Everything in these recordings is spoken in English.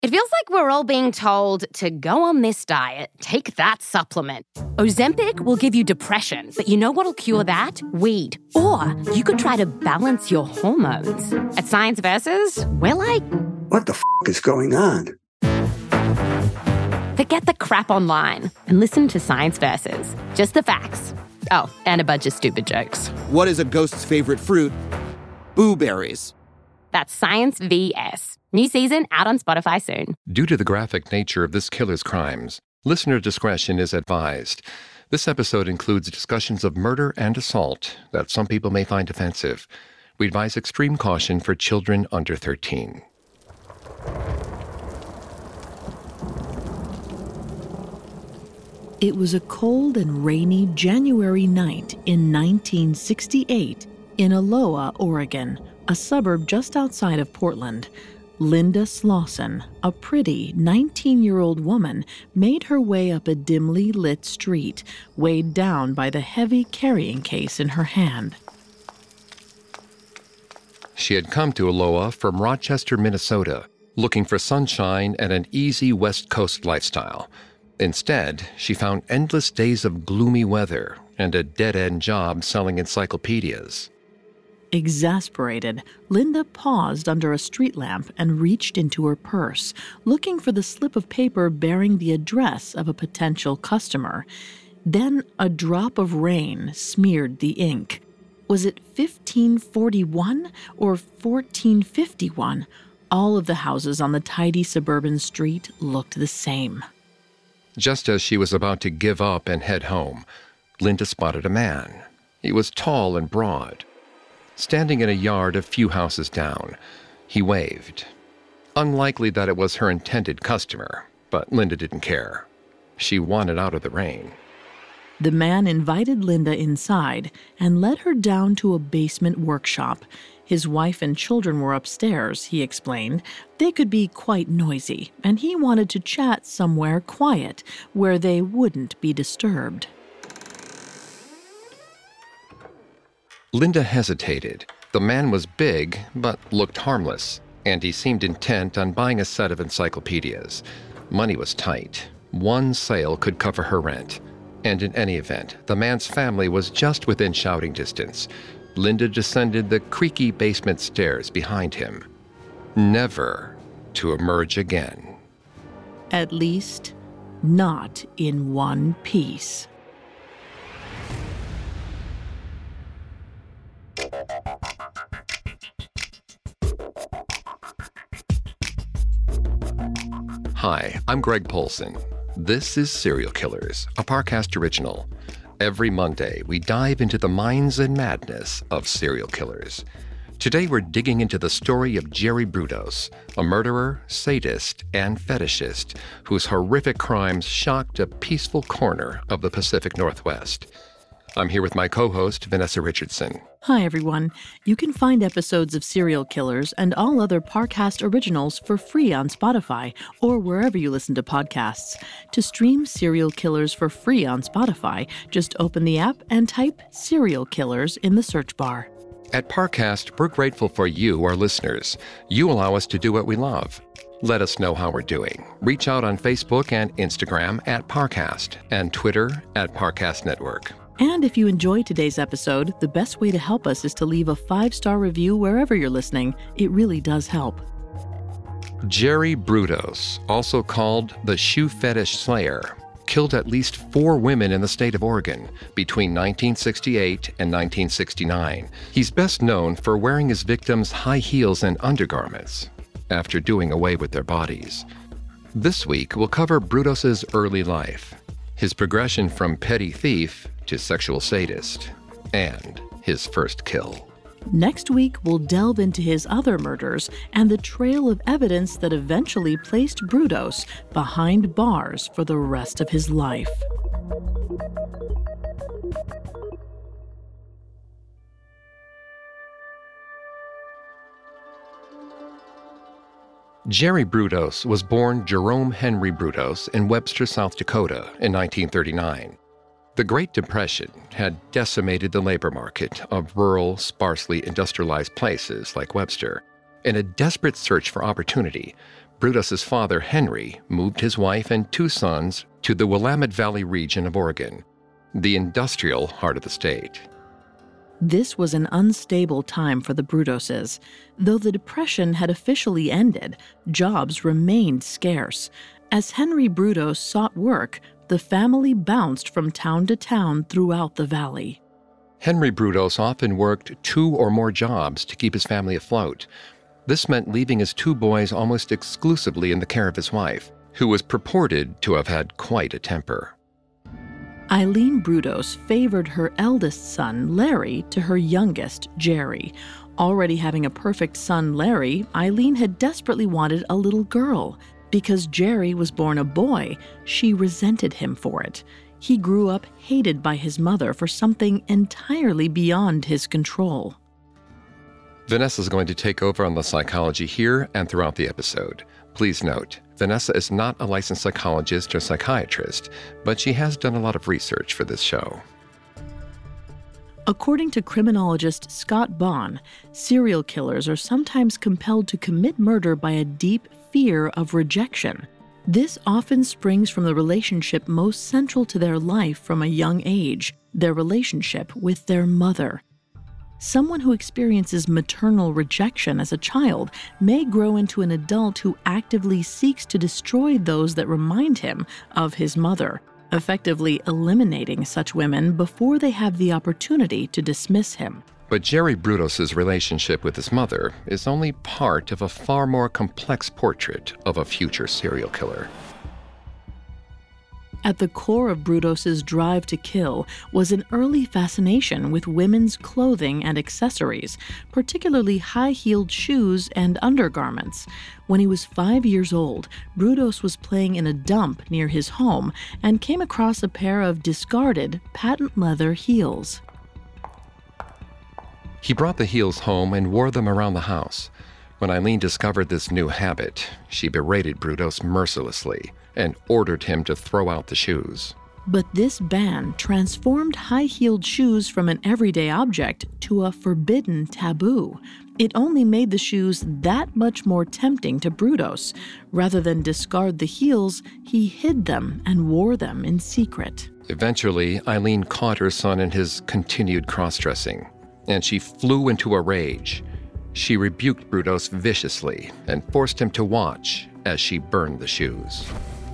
It feels like we're all being told to go on this diet, take that supplement. Ozempic will give you depression, but you know what'll cure that? Weed. Or you could try to balance your hormones. At Science Versus, we're like, what the is going on? Forget the crap online and listen to Science Versus. Just the facts. Oh, and a bunch of stupid jokes. What is a ghost's favorite fruit? Blueberries. That's Science VS. New season out on Spotify soon. Due to the graphic nature of this killer's crimes, listener discretion is advised. This episode includes discussions of murder and assault that some people may find offensive. We advise extreme caution for children under 13. It was a cold and rainy January night in 1968 in Aloha, Oregon, a suburb just outside of Portland. Linda Slauson, a pretty 19-year-old woman, made her way up a dimly lit street, weighed down by the heavy carrying case in her hand. She had come to Aloha from Rochester, Minnesota, looking for sunshine and an easy West Coast lifestyle. Instead, she found endless days of gloomy weather and a dead-end job selling encyclopedias. Exasperated, Linda paused under a street lamp and reached into her purse, looking for the slip of paper bearing the address of a potential customer. Then a drop of rain smeared the ink. Was it 1541 or 1451? All of the houses on the tidy suburban street looked the same. Just as she was about to give up and head home, Linda spotted a man. He was tall and broad. Standing in a yard a few houses down, he waved. Unlikely that it was her intended customer, but Linda didn't care. She wanted out of the rain. The man invited Linda inside and led her down to a basement workshop. His wife and children were upstairs, he explained. They could be quite noisy, and he wanted to chat somewhere quiet, where they wouldn't be disturbed. Linda hesitated. The man was big, but looked harmless, and he seemed intent on buying a set of encyclopedias. Money was tight. One sale could cover her rent. And in any event, the man's family was just within shouting distance. Linda descended the creaky basement stairs behind him, never to emerge again. At least, not in one piece. Hi, I'm Greg Polson. This is Serial Killers, a Parcast original. Every Monday, we dive into the minds and madness of serial killers. Today, we're digging into the story of Jerry Brudos, a murderer, sadist, and fetishist whose horrific crimes shocked a peaceful corner of the Pacific Northwest. I'm here with my co-host, Vanessa Richardson. Hi, everyone. You can find episodes of Serial Killers and all other Parcast originals for free on Spotify or wherever you listen to podcasts. To stream Serial Killers for free on Spotify, just open the app and type Serial Killers in the search bar. At Parcast, we're grateful for you, our listeners. You allow us to do what we love. Let us know how we're doing. Reach out on Facebook and Instagram at Parcast and Twitter at Parcast Network. And if you enjoyed today's episode, the best way to help us is to leave a 5-star review wherever you're listening. It really does help. Jerry Brudos, also called the Shoe Fetish Slayer, killed at least 4 women in the state of Oregon between 1968 and 1969. He's best known for wearing his victims' high heels and undergarments after doing away with their bodies. This week, we'll cover Brudos' early life, his progression from petty thief to sexual sadist, and his first kill. Next week, we'll delve into his other murders and the trail of evidence that eventually placed Brudos behind bars for the rest of his life. Jerry Brudos was born Jerome Henry Brudos in Webster, South Dakota in 1939. The Great Depression had decimated the labor market of rural, sparsely industrialized places like Webster. In a desperate search for opportunity, Brutos's father, Henry, moved his wife and 2 sons to the Willamette Valley region of Oregon, the industrial heart of the state. This was an unstable time for the Brutoses. Though the Depression had officially ended, jobs remained scarce. As Henry Brutos sought work, the family bounced from town to town throughout the valley. Henry Brutos often worked 2 or more jobs to keep his family afloat. This meant leaving his 2 boys almost exclusively in the care of his wife, who was purported to have had quite a temper. Eileen Brutos favored her eldest son, Larry, to her youngest, Jerry. Already having a perfect son, Larry, Eileen had desperately wanted a little girl. Because Jerry was born a boy, she resented him for it. He grew up hated by his mother for something entirely beyond his control. Vanessa is going to take over on the psychology here and throughout the episode. Please note, Vanessa is not a licensed psychologist or psychiatrist, but she has done a lot of research for this show. According to criminologist Scott Bond, serial killers are sometimes compelled to commit murder by a deep fear of rejection. This often springs from the relationship most central to their life from a young age, their relationship with their mother. Someone who experiences maternal rejection as a child may grow into an adult who actively seeks to destroy those that remind him of his mother, effectively eliminating such women before they have the opportunity to dismiss him. But Jerry Brutos' relationship with his mother is only part of a far more complex portrait of a future serial killer. At the core of Brutos' drive to kill was an early fascination with women's clothing and accessories, particularly high-heeled shoes and undergarments. When he was 5 years old, Brutos was playing in a dump near his home and came across a pair of discarded patent leather heels. He brought the heels home and wore them around the house. When Eileen discovered this new habit, she berated Brutos mercilessly and ordered him to throw out the shoes. But this ban transformed high-heeled shoes from an everyday object to a forbidden taboo. It only made the shoes that much more tempting to Brutos. Rather than discard the heels, he hid them and wore them in secret. Eventually, Eileen caught her son in his continued cross-dressing, and she flew into a rage. She rebuked Brutos viciously and forced him to watch as she burned the shoes.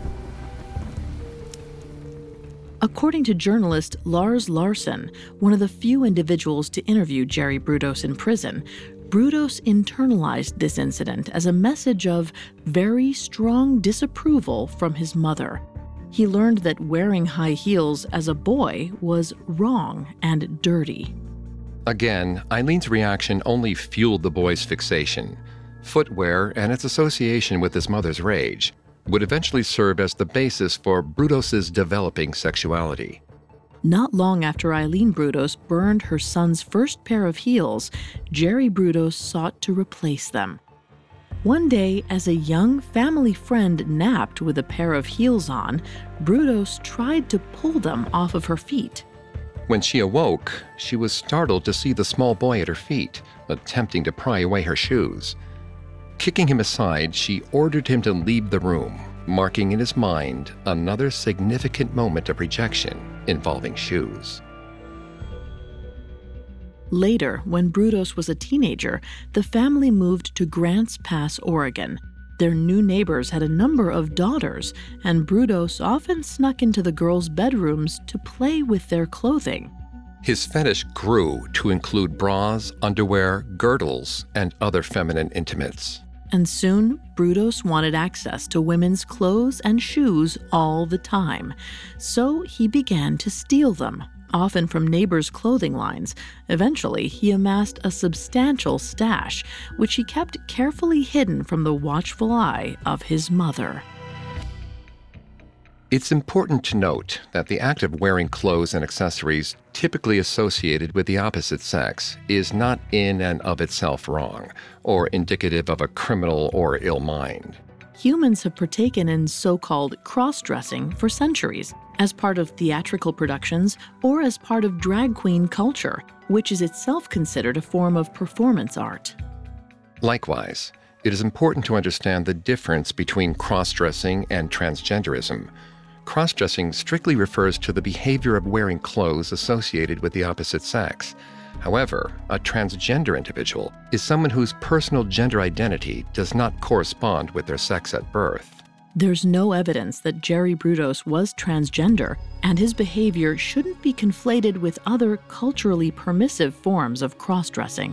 According to journalist Lars Larson, one of the few individuals to interview Jerry Brutos in prison, Brutos internalized this incident as a message of very strong disapproval from his mother. He learned that wearing high heels as a boy was wrong and dirty. Again, Eileen's reaction only fueled the boy's fixation. Footwear and its association with his mother's rage would eventually serve as the basis for Brutos' developing sexuality. Not long after Eileen Brutos burned her son's first pair of heels, Jerry Brutos sought to replace them. One day, as a young family friend napped with a pair of heels on, Brutos tried to pull them off of her feet. When she awoke, she was startled to see the small boy at her feet, attempting to pry away her shoes. Kicking him aside, she ordered him to leave the room, marking in his mind another significant moment of rejection involving shoes. Later, when Brutos was a teenager, the family moved to Grants Pass, Oregon. Their new neighbors had a number of daughters, and Brutos often snuck into the girls' bedrooms to play with their clothing. His fetish grew to include bras, underwear, girdles, and other feminine intimates. And soon, Brutos wanted access to women's clothes and shoes all the time. So he began to steal them, often from neighbors' clothing lines. Eventually, he amassed a substantial stash, which he kept carefully hidden from the watchful eye of his mother. It's important to note that the act of wearing clothes and accessories typically associated with the opposite sex is not in and of itself wrong or indicative of a criminal or ill mind. Humans have partaken in so-called cross-dressing for centuries, as part of theatrical productions or as part of drag queen culture, which is itself considered a form of performance art. Likewise, It is important to understand the difference between cross-dressing and transgenderism. Cross-dressing strictly refers to the behavior of wearing clothes associated with the opposite sex. However, a transgender individual is someone whose personal gender identity does not correspond with their sex at birth. There's no evidence that Jerry Brudos was transgender, and his behavior shouldn't be conflated with other culturally permissive forms of cross-dressing.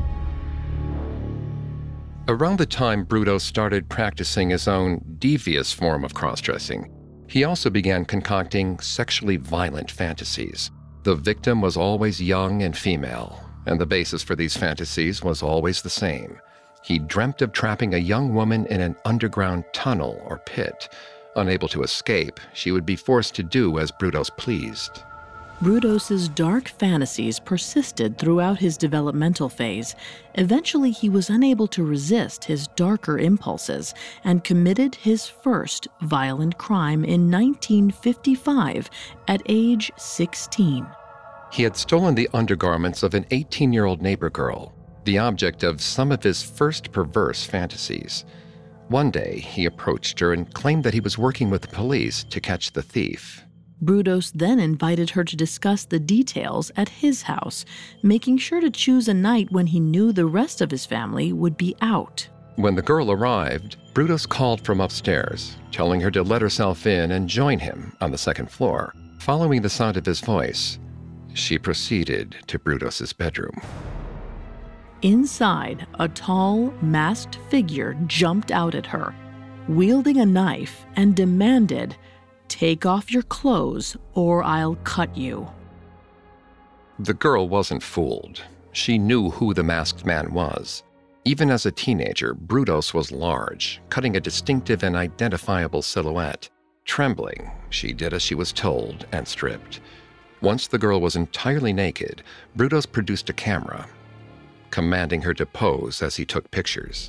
Around the time Brudos started practicing his own devious form of cross-dressing, he also began concocting sexually violent fantasies. The victim was always young and female, and the basis for these fantasies was always the same. He dreamt of trapping a young woman in an underground tunnel or pit. Unable to escape, she would be forced to do as Brudos pleased. Brudos's dark fantasies persisted throughout his developmental phase. Eventually, he was unable to resist his darker impulses and committed his first violent crime in 1955 at age 16. He had stolen the undergarments of an 18-year-old neighbor girl, the object of some of his first perverse fantasies. One day, he approached her and claimed that he was working with the police to catch the thief. Brudos then invited her to discuss the details at his house, making sure to choose a night when he knew the rest of his family would be out. When the girl arrived, Brudos called from upstairs, telling her to let herself in and join him on the second floor. Following the sound of his voice, she proceeded to Brudos's bedroom. Inside, a tall, masked figure jumped out at her, wielding a knife, and demanded, "Take off your clothes or I'll cut you." The girl wasn't fooled. She knew who the masked man was. Even as a teenager, Brudos was large, cutting a distinctive and identifiable silhouette. Trembling, she did as she was told and stripped. Once the girl was entirely naked, Brudos produced a camera, commanding her to pose as he took pictures.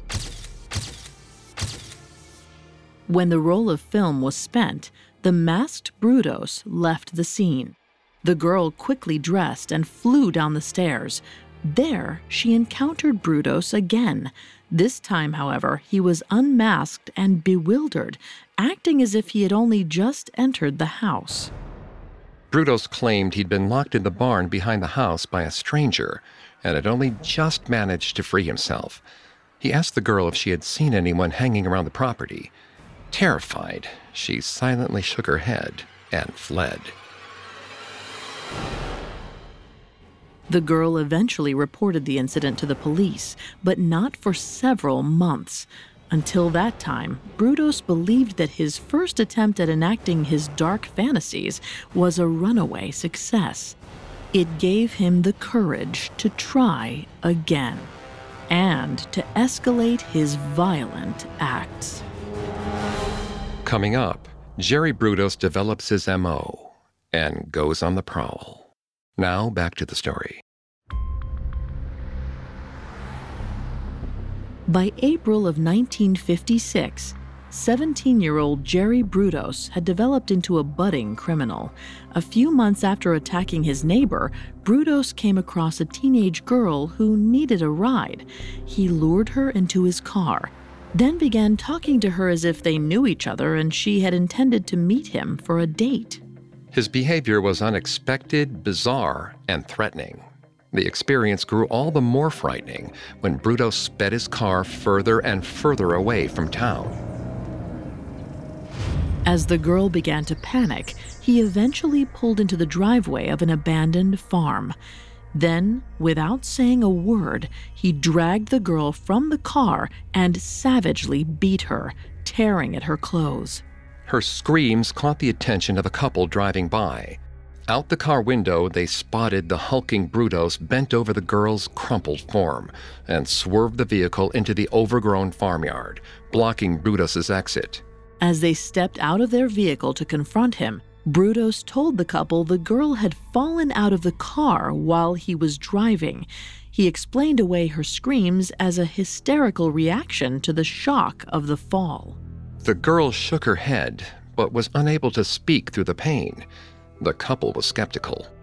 When the roll of film was spent, the masked Brudos left the scene. The girl quickly dressed and flew down the stairs. There, she encountered Brudos again. This time, however, he was unmasked and bewildered, acting as if he had only just entered the house. Brudos claimed he'd been locked in the barn behind the house by a stranger and had only just managed to free himself. He asked the girl if she had seen anyone hanging around the property. Terrified, she silently shook her head and fled. The girl eventually reported the incident to the police, but not for several months. Until that time, Brudos believed that his first attempt at enacting his dark fantasies was a runaway success. It gave him the courage to try again and to escalate his violent acts. Coming up, Jerry Brudos develops his MO and goes on the prowl. Now back to the story. By April of 1956, 17-year-old Jerry Brudos had developed into a budding criminal. A few months after attacking his neighbor, Brudos came across a teenage girl who needed a ride. He lured her into his car, then began talking to her as if they knew each other and she had intended to meet him for a date. His behavior was unexpected, bizarre, and threatening. The experience grew all the more frightening when Brudos sped his car further and further away from town. As the girl began to panic, he eventually pulled into the driveway of an abandoned farm. Then, without saying a word, he dragged the girl from the car and savagely beat her, tearing at her clothes. Her screams caught the attention of a couple driving by. Out the car window, they spotted the hulking Brudos bent over the girl's crumpled form and swerved the vehicle into the overgrown farmyard, blocking Brudos's exit. As they stepped out of their vehicle to confront him, Brudos told the couple the girl had fallen out of the car while he was driving. He explained away her screams as a hysterical reaction to the shock of the fall. The girl shook her head, but was unable to speak through the pain. The couple was skeptical.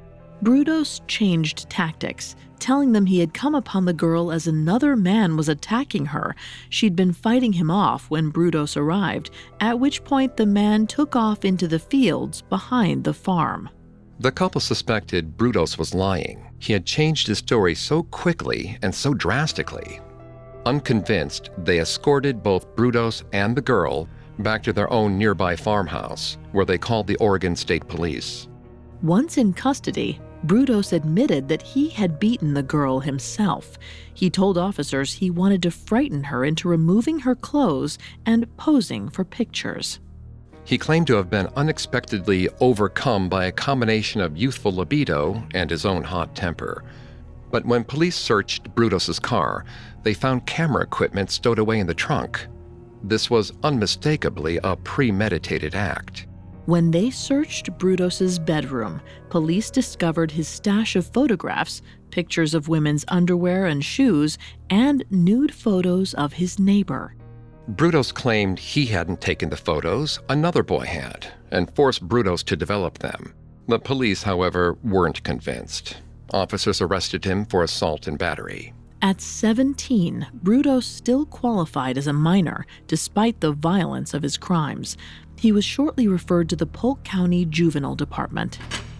Brudos changed tactics, telling them he had come upon the girl as another man was attacking her. She'd been fighting him off when Brudos arrived, at which point the man took off into the fields behind the farm. The couple suspected Brudos was lying. He had changed his story so quickly and so drastically. Unconvinced, they escorted both Brudos and the girl back to their own nearby farmhouse, where they called the Oregon State Police. Once in custody, Brudos admitted that he had beaten the girl himself. He told officers he wanted to frighten her into removing her clothes and posing for pictures. He claimed to have been unexpectedly overcome by a combination of youthful libido and his own hot temper. But when police searched Brudos' car, they found camera equipment stowed away in the trunk. This was unmistakably a premeditated act. When they searched Brudos' bedroom, police discovered his stash of photographs, pictures of women's underwear and shoes, and nude photos of his neighbor. Brudos claimed he hadn't taken the photos, another boy had, and forced Brudos to develop them. The police, however, weren't convinced. Officers arrested him for assault and battery. At 17, Brudos still qualified as a minor, despite the violence of his crimes. He was shortly referred to the Polk County Juvenile Department.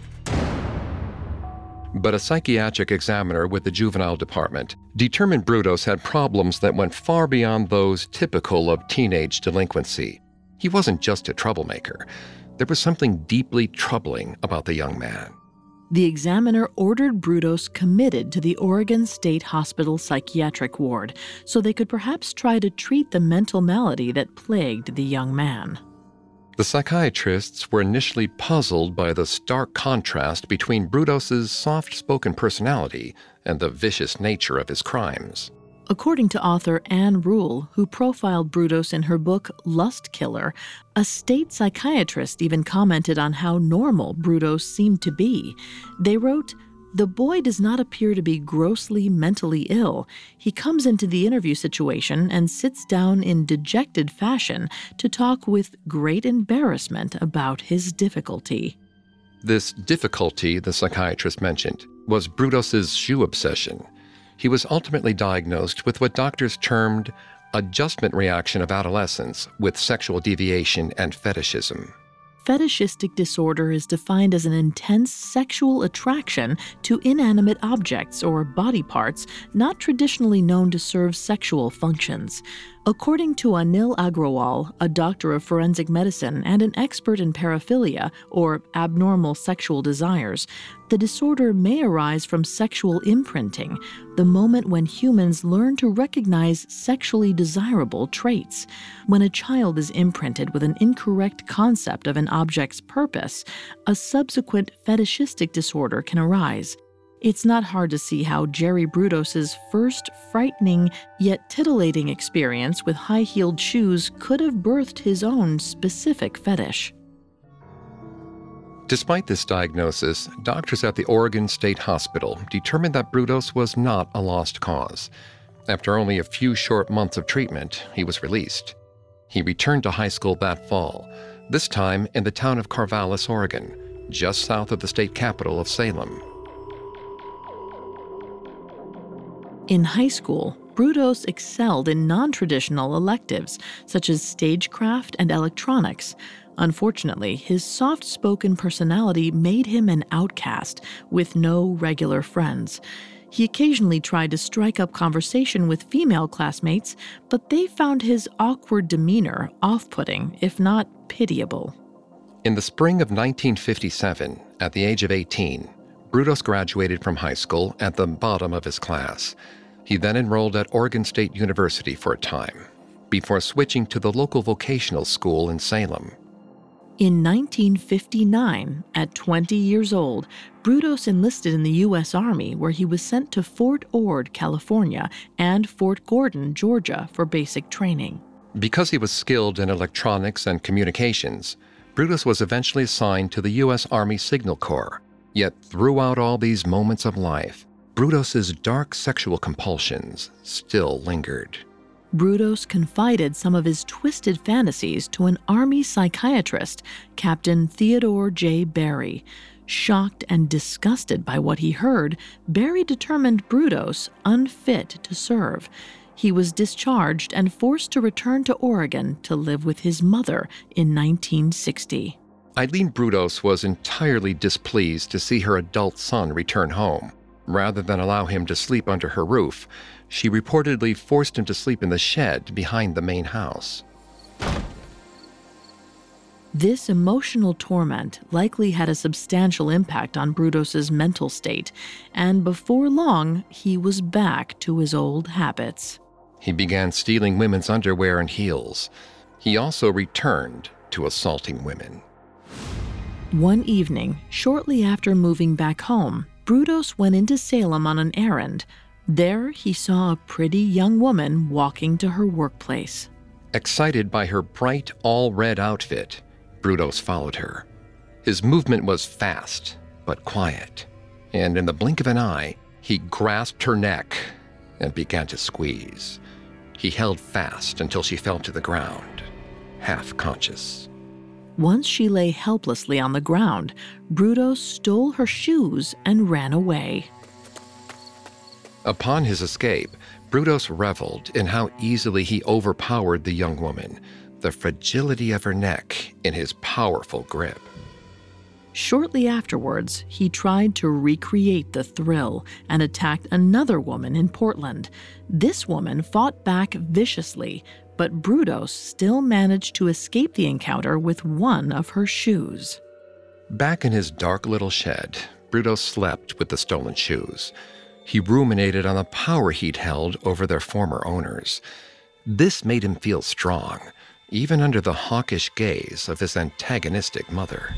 But a psychiatric examiner with the juvenile department determined Brudos had problems that went far beyond those typical of teenage delinquency. He wasn't just a troublemaker. There was something deeply troubling about the young man. The examiner ordered Brudos committed to the Oregon State Hospital psychiatric ward so they could perhaps try to treat the mental malady that plagued the young man. The psychiatrists were initially puzzled by the stark contrast between Brudos' soft-spoken personality and the vicious nature of his crimes. According to author Anne Rule, who profiled Brudos in her book Lust Killer, a state psychiatrist even commented on how normal Brudos seemed to be. They wrote, "The boy does not appear to be grossly mentally ill. He comes into the interview situation and sits down in dejected fashion to talk with great embarrassment about his difficulty." This difficulty, the psychiatrist mentioned, was Brudos' shoe obsession. He was ultimately diagnosed with what doctors termed adjustment reaction of adolescence with sexual deviation and fetishism. Fetishistic disorder is defined as an intense sexual attraction to inanimate objects or body parts not traditionally known to serve sexual functions. According to Anil Agrawal, a doctor of forensic medicine and an expert in paraphilia, or abnormal sexual desires, the disorder may arise from sexual imprinting, the moment when humans learn to recognize sexually desirable traits. When a child is imprinted with an incorrect concept of an object's purpose, a subsequent fetishistic disorder can arise. It's not hard to see how Jerry Brudos' first frightening yet titillating experience with high-heeled shoes could have birthed his own specific fetish. Despite this diagnosis, doctors at the Oregon State Hospital determined that Brudos was not a lost cause. After only a few short months of treatment, he was released. He returned to high school that fall, this time in the town of Corvallis, Oregon, just south of the state capital of Salem. In high school, Brudos excelled in non-traditional electives, such as stagecraft and electronics. Unfortunately, his soft-spoken personality made him an outcast, with no regular friends. He occasionally tried to strike up conversation with female classmates, but they found his awkward demeanor off-putting, if not pitiable. In the spring of 1957, at the age of 18, Brudos graduated from high school at the bottom of his class. He then enrolled at Oregon State University for a time, before switching to the local vocational school in Salem. In 1959, at 20 years old, Brudos enlisted in the U.S. Army, where he was sent to Fort Ord, California, and Fort Gordon, Georgia, for basic training. Because he was skilled in electronics and communications, Brudos was eventually assigned to the U.S. Army Signal Corps. Yet throughout all these moments of life, Brudos' dark sexual compulsions still lingered. Brudos confided some of his twisted fantasies to an Army psychiatrist, Captain Theodore J. Barry. Shocked and disgusted by what he heard, Barry determined Brudos unfit to serve. He was discharged and forced to return to Oregon to live with his mother in 1960. Eileen Brudos was entirely displeased to see her adult son return home. Rather than allow him to sleep under her roof, she reportedly forced him to sleep in the shed behind the main house. This emotional torment likely had a substantial impact on Brudos's mental state, and before long, he was back to his old habits. He began stealing women's underwear and heels. He also returned to assaulting women. One evening, shortly after moving back home, Brudos went into Salem on an errand. There, he saw a pretty young woman walking to her workplace. Excited by her bright, all-red outfit, Brudos followed her. His movement was fast, but quiet, and in the blink of an eye, he grasped her neck and began to squeeze. He held fast until she fell to the ground, half conscious. Once she lay helplessly on the ground, Brudos stole her shoes and ran away. Upon his escape, Brudos reveled in how easily he overpowered the young woman, the fragility of her neck in his powerful grip. Shortly afterwards, he tried to recreate the thrill and attacked another woman in Portland. This woman fought back viciously, but Brudos still managed to escape the encounter with one of her shoes. Back in his dark little shed, Brudos slept with the stolen shoes. He ruminated on the power he'd held over their former owners. This made him feel strong, even under the hawkish gaze of his antagonistic mother.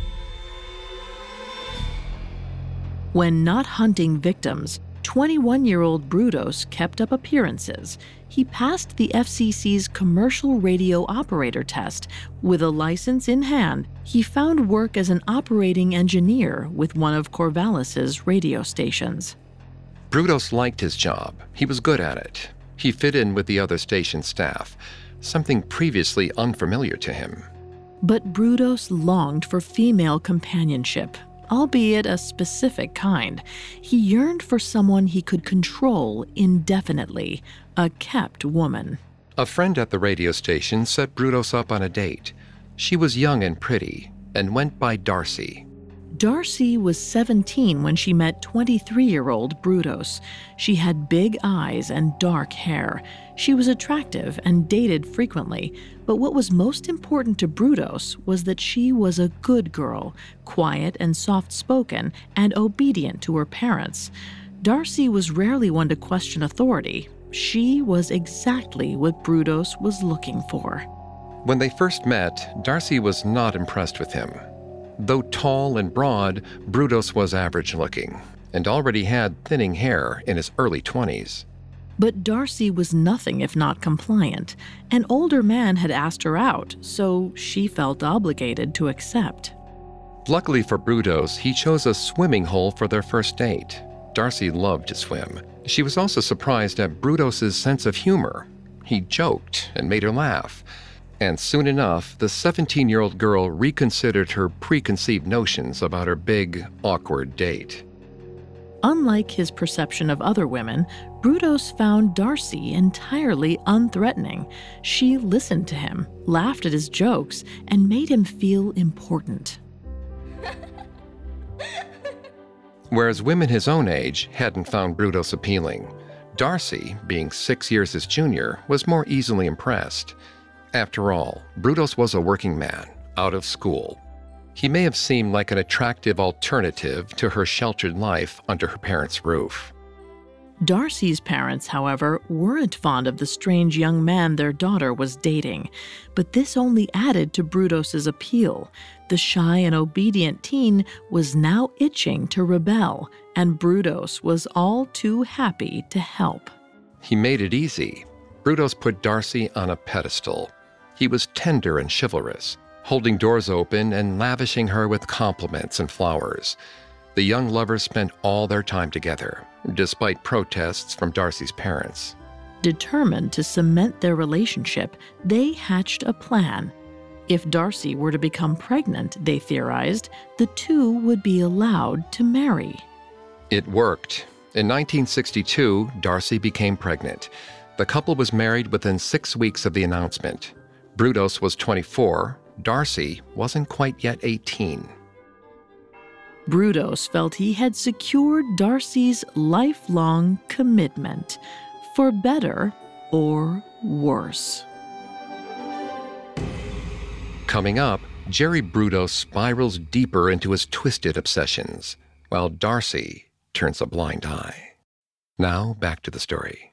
When not hunting victims, 21-year-old Brudos kept up appearances. He passed the FCC's commercial radio operator test. With a license in hand, he found work as an operating engineer with one of Corvallis's radio stations. Brudos liked his job. He was good at it. He fit in with the other station staff, something previously unfamiliar to him. But Brudos longed for female companionship, albeit a specific kind. He yearned for someone he could control indefinitely, a kept woman. A friend at the radio station set Brudos up on a date. She was young and pretty, and went by Darcy. Darcy was 17 when she met 23-year-old Brudos. She had big eyes and dark hair. She was attractive and dated frequently, but what was most important to Brudos was that she was a good girl, quiet and soft-spoken, and obedient to her parents. Darcy was rarely one to question authority. She was exactly what Brudos was looking for. When they first met, Darcy was not impressed with him. Though tall and broad, Brudos was average-looking and already had thinning hair in his early 20s. But Darcy was nothing if not compliant. An older man had asked her out, so she felt obligated to accept. Luckily for Brudos, he chose a swimming hole for their first date. Darcy loved to swim. She was also surprised at Brudos's sense of humor. He joked and made her laugh. And soon enough, the 17-year-old girl reconsidered her preconceived notions about her big, awkward date. Unlike his perception of other women, Brudos found Darcy entirely unthreatening. She listened to him, laughed at his jokes, and made him feel important. Whereas women his own age hadn't found Brudos appealing, Darcy, being 6 years his junior, was more easily impressed. After all, Brudos was a working man, out of school. He may have seemed like an attractive alternative to her sheltered life under her parents' roof. Darcy's parents, however, weren't fond of the strange young man their daughter was dating. But this only added to Brudos's appeal. The shy and obedient teen was now itching to rebel, and Brudos was all too happy to help. He made it easy. Brudos put Darcy on a pedestal. He was tender and chivalrous, holding doors open and lavishing her with compliments and flowers. The young lovers spent all their time together, despite protests from Darcy's parents. Determined to cement their relationship, they hatched a plan. If Darcy were to become pregnant, they theorized, the two would be allowed to marry. It worked. In 1962, Darcy became pregnant. The couple was married within 6 weeks of the announcement. Brudos was 24. Darcy wasn't quite yet 18. Brudos felt he had secured Darcy's lifelong commitment, for better or worse. Coming up, Jerry Brudos spirals deeper into his twisted obsessions, while Darcy turns a blind eye. Now, back to the story.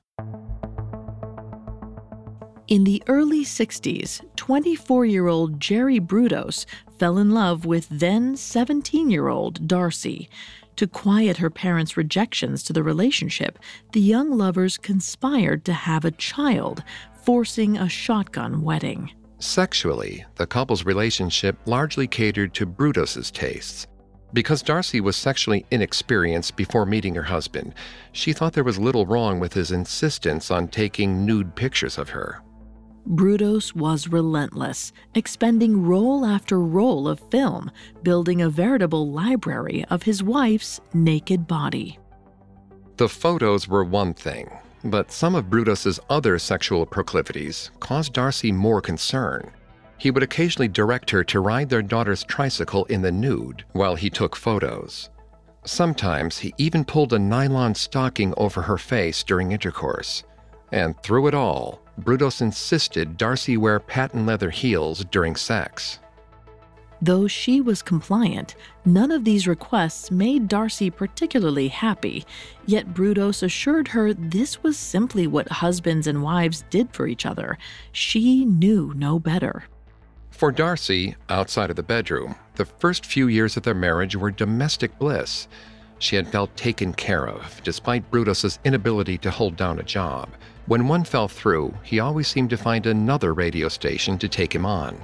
In the early 60s, 24-year-old Jerry Brudos fell in love with then 17-year-old Darcy. To quiet her parents' rejections to the relationship, the young lovers conspired to have a child, forcing a shotgun wedding. Sexually, the couple's relationship largely catered to Brudos's tastes. Because Darcy was sexually inexperienced before meeting her husband, she thought there was little wrong with his insistence on taking nude pictures of her. Brudos was relentless, expending roll after roll of film, building a veritable library of his wife's naked body. The photos were one thing, but some of Brudos's other sexual proclivities caused Darcy more concern. He would occasionally direct her to ride their daughter's tricycle in the nude while he took photos. Sometimes he even pulled a nylon stocking over her face during intercourse. And through it all, Brudos insisted Darcy wear patent leather heels during sex. Though she was compliant, none of these requests made Darcy particularly happy, yet Brudos assured her this was simply what husbands and wives did for each other. She knew no better. For Darcy, outside of the bedroom, the first few years of their marriage were domestic bliss. She had felt taken care of, despite Brudos's inability to hold down a job. When one fell through, he always seemed to find another radio station to take him on.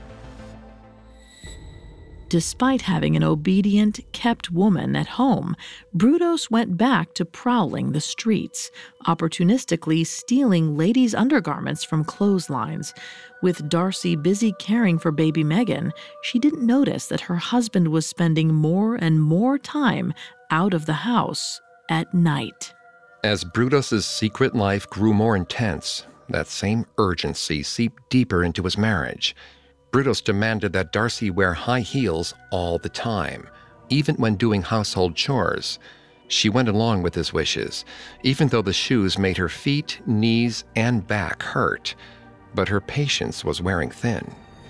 Despite having an obedient, kept woman at home, Brudos went back to prowling the streets, opportunistically stealing ladies' undergarments from clotheslines. With Darcy busy caring for baby Megan, she didn't notice that her husband was spending more and more time out of the house at night. As Brudos's secret life grew more intense, that same urgency seeped deeper into his marriage. Brudos demanded that Darcy wear high heels all the time, even when doing household chores. She went along with his wishes, even though the shoes made her feet, knees, and back hurt. But her patience was wearing thin.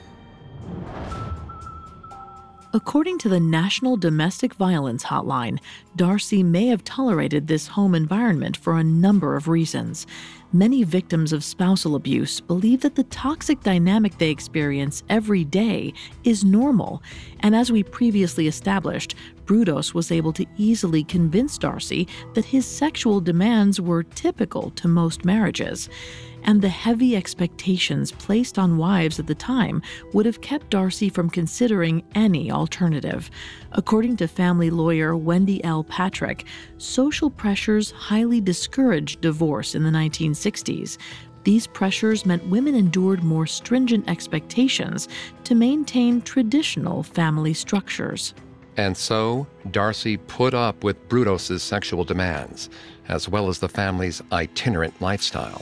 According to the National Domestic Violence Hotline, Darcy may have tolerated this home environment for a number of reasons. Many victims of spousal abuse believe that the toxic dynamic they experience every day is normal, and as we previously established, Brudos was able to easily convince Darcy that his sexual demands were typical to most marriages. And the heavy expectations placed on wives at the time would have kept Darcy from considering any alternative. According to family lawyer Wendy L. Patrick, social pressures highly discouraged divorce in the 1960s. These pressures meant women endured more stringent expectations to maintain traditional family structures. And so, Darcy put up with Brudos's sexual demands, as well as the family's itinerant lifestyle.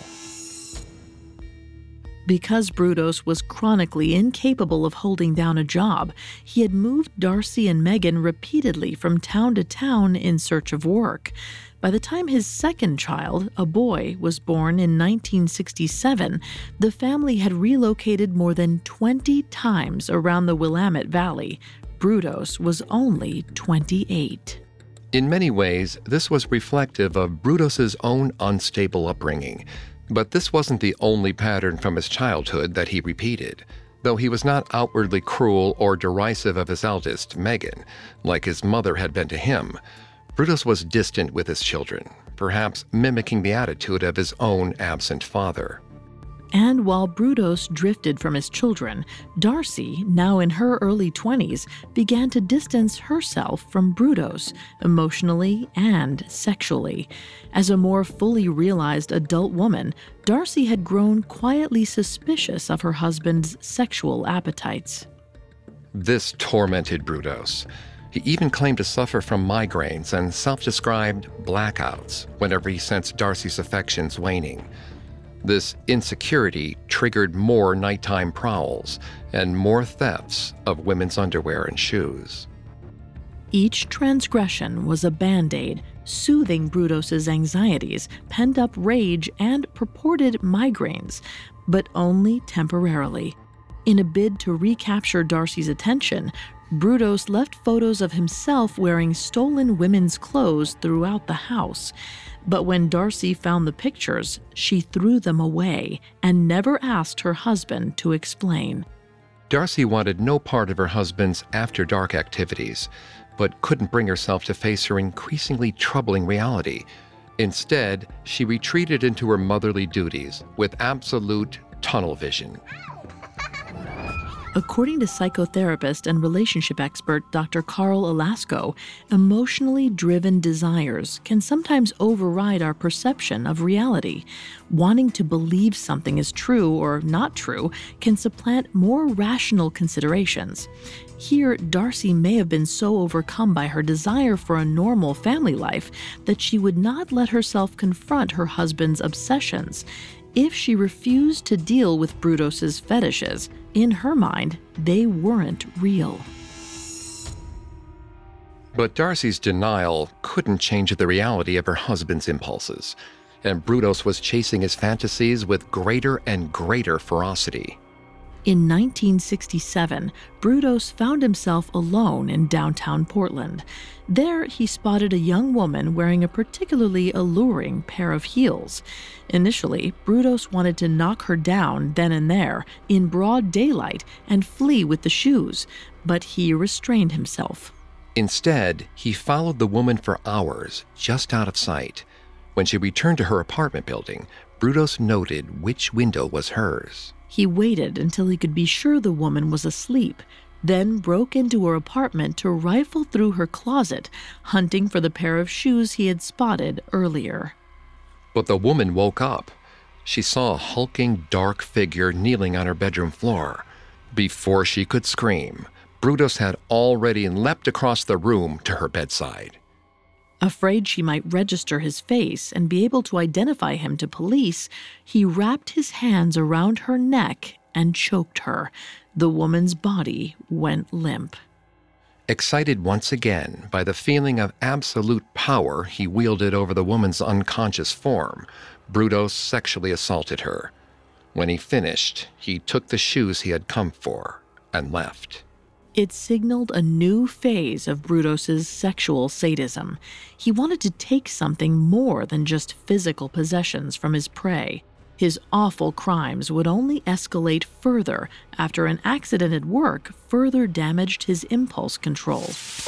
Because Brudos was chronically incapable of holding down a job, he had moved Darcy and Megan repeatedly from town to town in search of work. By the time his second child, a boy, was born in 1967, the family had relocated more than 20 times around the Willamette Valley. Brudos was only 28. In many ways, this was reflective of Brudos's own unstable upbringing. But this wasn't the only pattern from his childhood that he repeated. Though he was not outwardly cruel or derisive of his eldest, Megan, like his mother had been to him, Brudos was distant with his children, perhaps mimicking the attitude of his own absent father. And while Brudos drifted from his children, Darcy, now in her early 20s, began to distance herself from Brudos, emotionally and sexually. As a more fully realized adult woman, Darcy had grown quietly suspicious of her husband's sexual appetites. This tormented Brudos. He even claimed to suffer from migraines and self-described blackouts whenever he sensed Darcy's affections waning. This insecurity triggered more nighttime prowls and more thefts of women's underwear and shoes. Each transgression was a band-aid, soothing Brudos's anxieties, pent-up rage, and purported migraines, but only temporarily. In a bid to recapture Darcy's attention, Brudos left photos of himself wearing stolen women's clothes throughout the house. But when Darcy found the pictures, she threw them away and never asked her husband to explain. Darcy wanted no part of her husband's after-dark activities, but couldn't bring herself to face her increasingly troubling reality. Instead, she retreated into her motherly duties with absolute tunnel vision. According to psychotherapist and relationship expert Dr. Carl Alasko, emotionally driven desires can sometimes override our perception of reality. Wanting to believe something is true or not true can supplant more rational considerations. Here, Darcy may have been so overcome by her desire for a normal family life that she would not let herself confront her husband's obsessions. If she refused to deal with Brudos's fetishes, in her mind, they weren't real. But Darcy's denial couldn't change the reality of her husband's impulses, and Brudos was chasing his fantasies with greater and greater ferocity. In 1967, Brudos found himself alone in downtown Portland. There, he spotted a young woman wearing a particularly alluring pair of heels. Initially, Brudos wanted to knock her down then and there, in broad daylight, and flee with the shoes, but he restrained himself. Instead, he followed the woman for hours, just out of sight. When she returned to her apartment building, Brudos noted which window was hers. He waited until he could be sure the woman was asleep, then broke into her apartment to rifle through her closet, hunting for the pair of shoes he had spotted earlier. But the woman woke up. She saw a hulking, dark figure kneeling on her bedroom floor. Before she could scream, Brudos had already leapt across the room to her bedside. Afraid she might register his face and be able to identify him to police, he wrapped his hands around her neck and choked her. The woman's body went limp. Excited once again by the feeling of absolute power he wielded over the woman's unconscious form, Brudos sexually assaulted her. When he finished, he took the shoes he had come for and left. It signaled a new phase of Brudos's sexual sadism. He wanted to take something more than just physical possessions from his prey. His awful crimes would only escalate further after an accident at work further damaged his impulse control.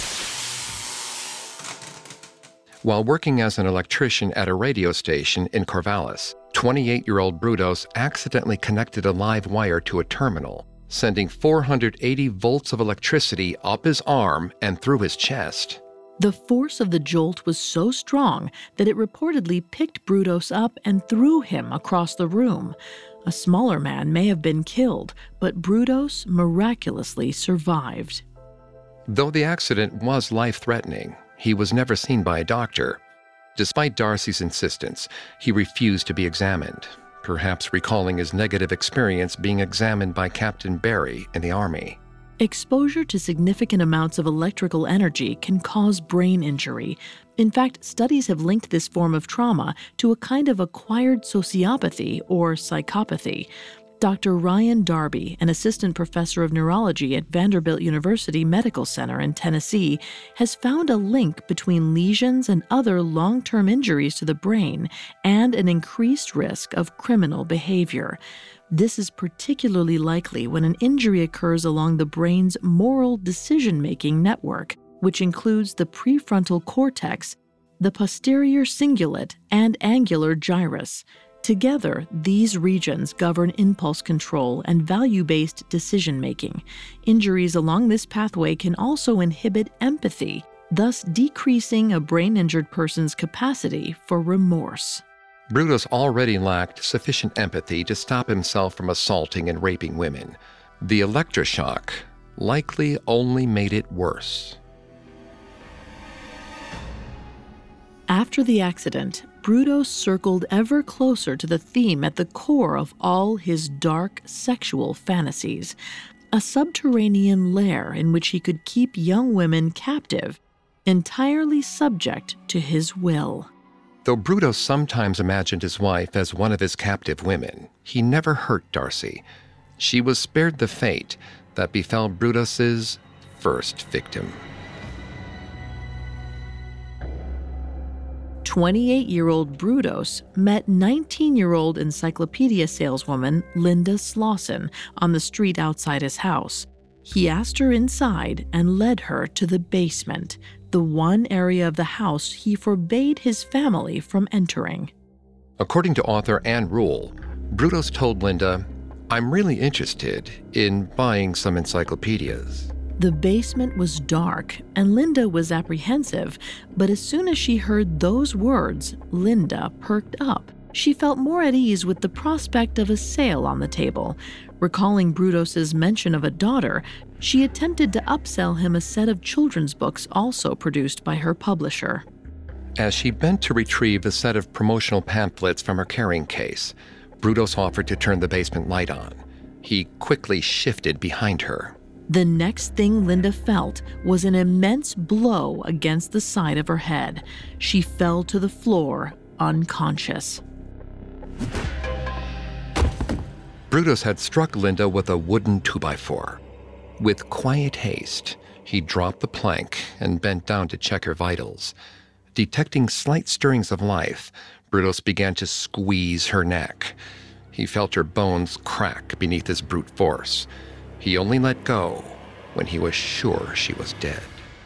While working as an electrician at a radio station in Corvallis, 28-year-old Brudos accidentally connected a live wire to a terminal, sending 480 volts of electricity up his arm and through his chest. The force of the jolt was so strong that it reportedly picked Brudos up and threw him across the room. A smaller man may have been killed, but Brudos miraculously survived. Though the accident was life-threatening, he was never seen by a doctor. Despite Darcy's insistence, he refused to be examined, perhaps recalling his negative experience being examined by Captain Barry in the Army. Exposure to significant amounts of electrical energy can cause brain injury. In fact, studies have linked this form of trauma to a kind of acquired sociopathy or psychopathy. Dr. Ryan Darby, an assistant professor of neurology at Vanderbilt University Medical Center in Tennessee, has found a link between lesions and other long-term injuries to the brain and an increased risk of criminal behavior. This is particularly likely when an injury occurs along the brain's moral decision-making network, which includes the prefrontal cortex, the posterior cingulate, and angular gyrus. Together, these regions govern impulse control and value-based decision-making. Injuries along this pathway can also inhibit empathy, thus decreasing a brain-injured person's capacity for remorse. Brudos already lacked sufficient empathy to stop himself from assaulting and raping women. The electroshock likely only made it worse. After the accident, Brudos circled ever closer to the theme at the core of all his dark sexual fantasies, a subterranean lair in which he could keep young women captive, entirely subject to his will. Though Brudos sometimes imagined his wife as one of his captive women, he never hurt Darcy. She was spared the fate that befell Brudos's first victim. 28-year-old Brudos met 19-year-old encyclopedia saleswoman Linda Slauson on the street outside his house. He asked her inside and led her to the basement, the one area of the house he forbade his family from entering. According to author Ann Rule, Brudos told Linda, "I'm really interested in buying some encyclopedias." The basement was dark, and Linda was apprehensive, but as soon as she heard those words, Linda perked up. She felt more at ease with the prospect of a sale on the table. Recalling Brudos's mention of a daughter, she attempted to upsell him a set of children's books also produced by her publisher. As she bent to retrieve a set of promotional pamphlets from her carrying case, Brudos offered to turn the basement light on. He quickly shifted behind her. The next thing Linda felt was an immense blow against the side of her head. She fell to the floor, unconscious. Brudos had struck Linda with a wooden 2x4. With quiet haste, he dropped the plank and bent down to check her vitals. Detecting slight stirrings of life, Brudos began to squeeze her neck. He felt her bones crack beneath his brute force. He only let go when he was sure she was dead.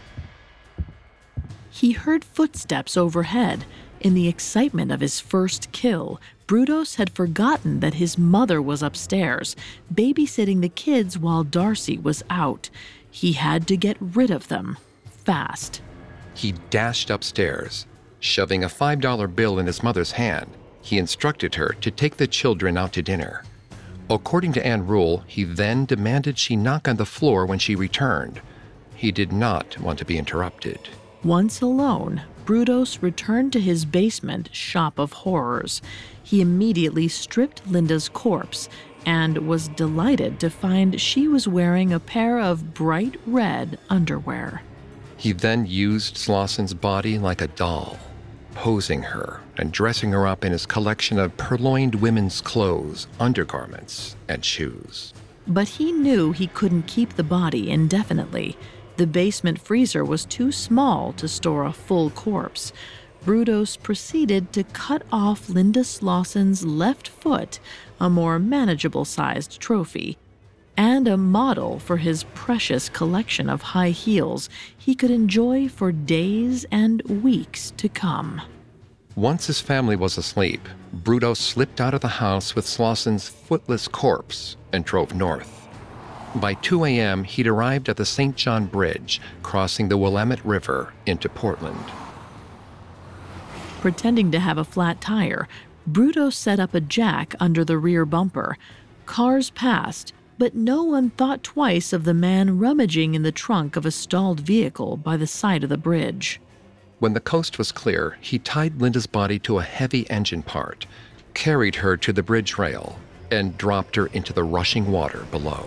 He heard footsteps overhead. In the excitement of his first kill, Brudos had forgotten that his mother was upstairs, babysitting the kids while Darcy was out. He had to get rid of them, fast. He dashed upstairs. Shoving a $5 bill in his mother's hand, he instructed her to take the children out to dinner. According to Ann Rule, he then demanded she knock on the floor when she returned. He did not want to be interrupted. Once alone, Brudos returned to his basement shop of horrors. He immediately stripped Linda's corpse and was delighted to find she was wearing a pair of bright red underwear. He then used Slauson's body like a doll, posing her and dressing her up in his collection of purloined women's clothes, undergarments, and shoes. But he knew he couldn't keep the body indefinitely. The basement freezer was too small to store a full corpse. Brudos proceeded to cut off Linda Slauson's left foot, a more manageable-sized trophy, and a model for his precious collection of high heels he could enjoy for days and weeks to come. Once his family was asleep, Brudos slipped out of the house with Slauson's footless corpse and drove north. By 2 a.m., he'd arrived at the St. John Bridge, crossing the Willamette River into Portland. Pretending to have a flat tire, Brudos set up a jack under the rear bumper. Cars passed, but no one thought twice of the man rummaging in the trunk of a stalled vehicle by the side of the bridge. When the coast was clear, he tied Linda's body to a heavy engine part, carried her to the bridge rail, and dropped her into the rushing water below.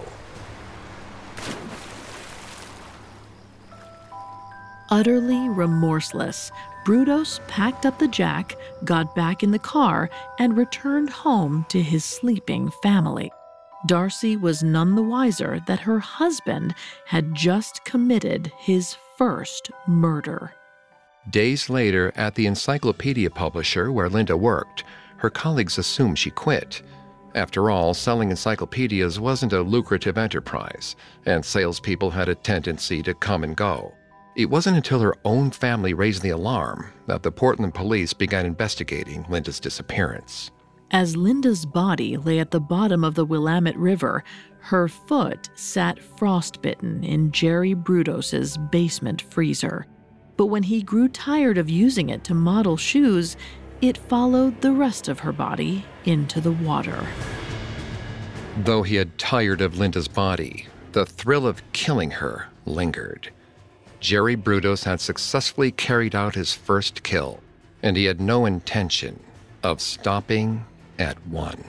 Utterly remorseless, Brudos packed up the jack, got back in the car, and returned home to his sleeping family. Darcy was none the wiser that her husband had just committed his first murder. Days later, at the encyclopedia publisher where Linda worked, her colleagues assumed she quit. After all, selling encyclopedias wasn't a lucrative enterprise, and salespeople had a tendency to come and go. It wasn't until her own family raised the alarm that the Portland police began investigating Linda's disappearance. As Linda's body lay at the bottom of the Willamette River, her foot sat frostbitten in Jerry Brutos's basement freezer. But when he grew tired of using it to model shoes, it followed the rest of her body into the water. Though he had tired of Linda's body, the thrill of killing her lingered. Jerry Brudos had successfully carried out his first kill, and he had no intention of stopping at one.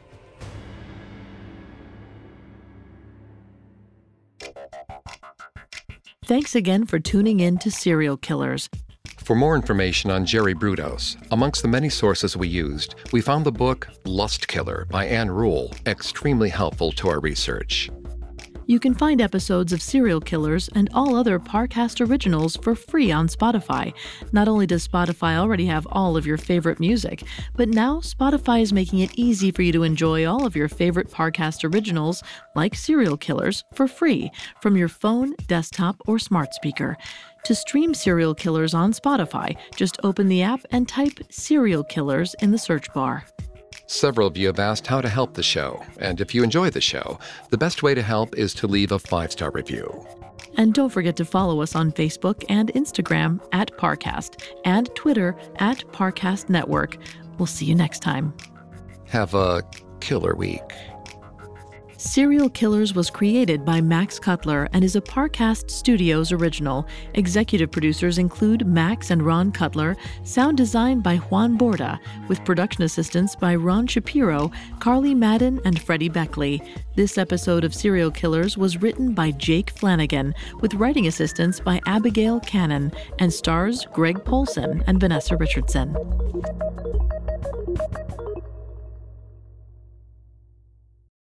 Thanks again for tuning in to Serial Killers. For more information on Jerry Brudos, amongst the many sources we used, we found the book Lust Killer by Ann Rule extremely helpful to our research. You can find episodes of Serial Killers and all other Parcast originals for free on Spotify. Not only does Spotify already have all of your favorite music, but now Spotify is making it easy for you to enjoy all of your favorite Parcast originals, like Serial Killers, for free from your phone, desktop, or smart speaker. To stream Serial Killers on Spotify, just open the app and type Serial Killers in the search bar. Several of you have asked how to help the show, and if you enjoy the show, the best way to help is to leave a 5-star review. And don't forget to follow us on Facebook and Instagram at Parcast and Twitter at Parcast Network. We'll see you next time. Have a killer week. Serial Killers was created by Max Cutler and is a Parcast Studios original. Executive producers include Max and Ron Cutler, sound design by Juan Borda, with production assistance by Ron Shapiro, Carly Madden, and Freddie Beckley. This episode of Serial Killers was written by Jake Flanagan, with writing assistance by Abigail Cannon, and stars Greg Polson and Vanessa Richardson.